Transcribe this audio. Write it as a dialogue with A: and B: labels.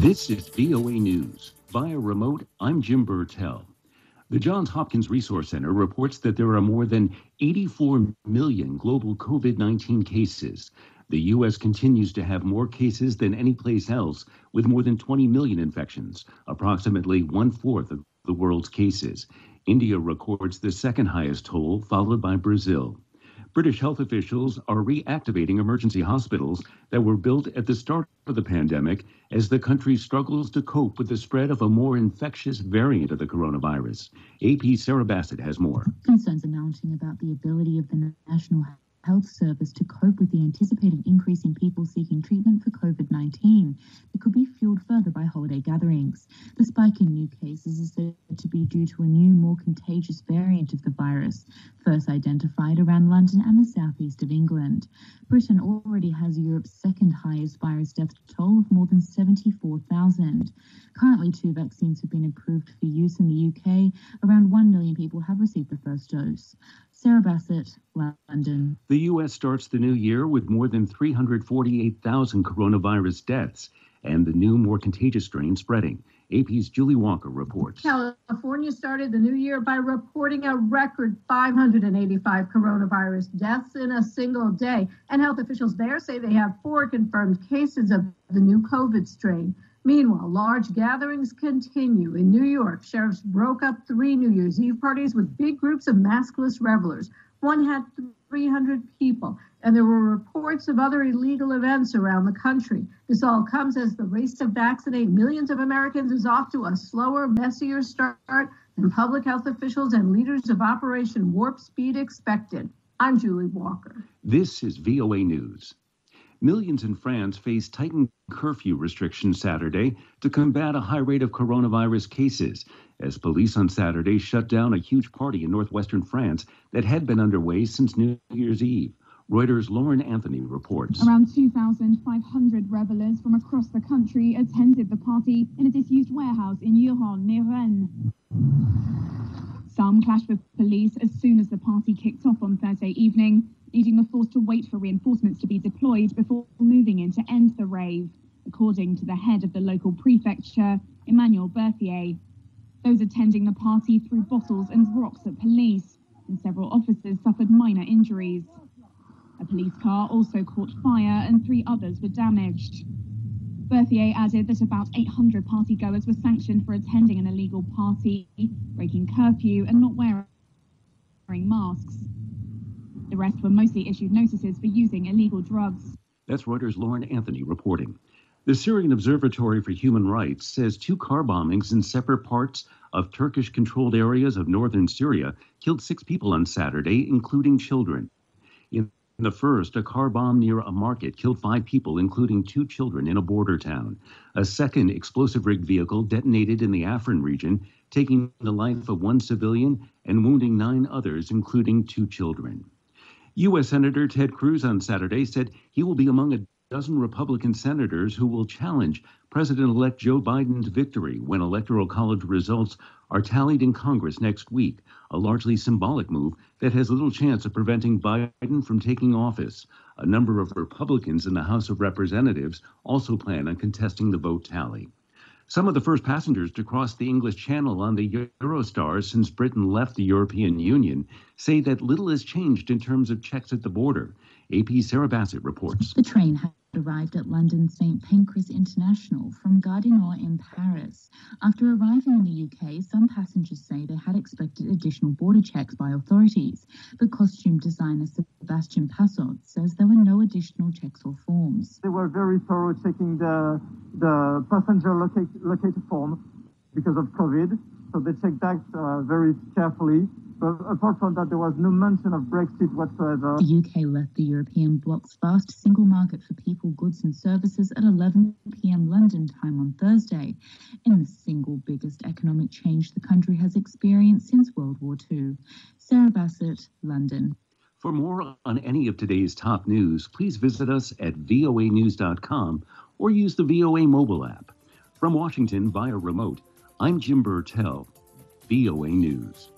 A: This is VOA News. Via remote, I'm Jim Burtell. The Johns Hopkins Resource Center reports that there are more than 84 million global COVID-19 cases. The U.S. continues to have more cases than any place else, with more than 20 million infections, approximately one-fourth of the world's cases. India records the second highest toll, followed by Brazil. British health officials are reactivating emergency hospitals that were built at the start of the pandemic as the country struggles to cope with the spread of a more infectious variant of the coronavirus. AP's Sarah Bassett has more.
B: Concerns are mounting about the ability of the National Health Service to cope with the anticipated increase in people seeking treatment for COVID-19 that could be fueled further by holiday gatherings. The spike in new cases is said to be due to a new, more contagious variant of the virus, first identified around London and the southeast of England. Britain already has Europe's second highest virus death toll of more than 74,000. Currently, 2 vaccines have been approved for use in the UK. Around 1 million people have received the first dose. Sarah Bassett, London.
A: The U.S. starts the new year with more than 348,000 coronavirus deaths and the new, more contagious strain spreading. AP's Julie Walker reports.
C: California started the new year by reporting a record 585 coronavirus deaths in a single day. And health officials there say they have 4 confirmed cases of the new COVID strain. Meanwhile, large gatherings continue. In New York, sheriffs broke up 3 New Year's Eve parties with big groups of maskless revelers. One had 300 people, and there were reports of other illegal events around the country. This all comes as the race to vaccinate millions of Americans is off to a slower, messier start than public health officials and leaders of Operation Warp Speed expected. I'm Julie Walker.
A: This is VOA News. Millions in France face tightened curfew restrictions Saturday to combat a high rate of coronavirus cases, as police on Saturday shut down a huge party in northwestern France that had been underway since New Year's Eve. Reuters' Lauren Anthony reports.
D: Around 2,500 revelers from across the country attended the party in a disused warehouse in Yuron, near Rennes. Some clashed with police as soon as the party kicked off on Thursday evening, leading the force to wait for reinforcements to be deployed before moving in to end the rave, according to the head of the local prefecture, Emmanuel Berthier. Those attending the party threw bottles and rocks at police, and several officers suffered minor injuries. A police car also caught fire and 3 others were damaged. Berthier added that about 800 partygoers were sanctioned for attending an illegal party, breaking curfew and not wearing masks. The rest were mostly issued notices for using illegal drugs.
A: That's Reuters' Lauren Anthony reporting. The Syrian Observatory for Human Rights says 2 car bombings in separate parts of Turkish-controlled areas of northern Syria killed 6 people on Saturday, including children. In the first, a car bomb near a market killed 5 people, including 2 children in a border town. A second explosive-rigged vehicle detonated in the Afrin region, taking the life of 1 civilian and wounding 9 others, including 2 children. U.S. Senator Ted Cruz on Saturday said he will be among a dozen Republican senators who will challenge President-elect Joe Biden's victory when Electoral College results are tallied in Congress next week, a largely symbolic move that has little chance of preventing Biden from taking office. A number of Republicans in the House of Representatives also plan on contesting the vote tally. Some of the first passengers to cross the English Channel on the Eurostar since Britain left the European Union say that little has changed in terms of checks at the border. AP's Sarah Bassett reports.
B: The train had arrived at London St Pancras International from Gare du Nord in Paris. After arriving in the UK, some passengers say they had expected additional border checks by authorities, but costume designer Sebastian Passot says there were no additional checks or forms.
E: They were very thorough checking the passenger locator form because of COVID, so they checked that very carefully. But apart from that, there was no mention of Brexit whatsoever.
B: The UK left the European bloc's vast single market for people, goods and services at 11 p.m. London time on Thursday, in the single biggest economic change the country has experienced since World War II. Sarah Bassett, London.
A: For more on any of today's top news, please visit us at voanews.com or use the VOA mobile app. From Washington via remote, I'm Jim Burtell, VOA News.